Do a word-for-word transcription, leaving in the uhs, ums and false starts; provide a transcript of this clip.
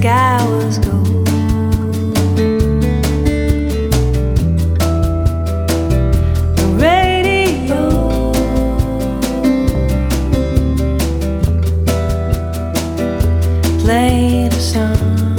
sky was gold. The radio played a song.